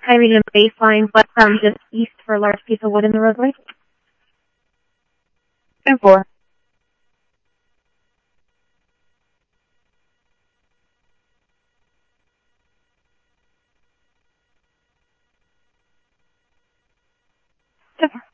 Highway to baseline, west just east for a large piece of wood in the roadway. 10-4. Different.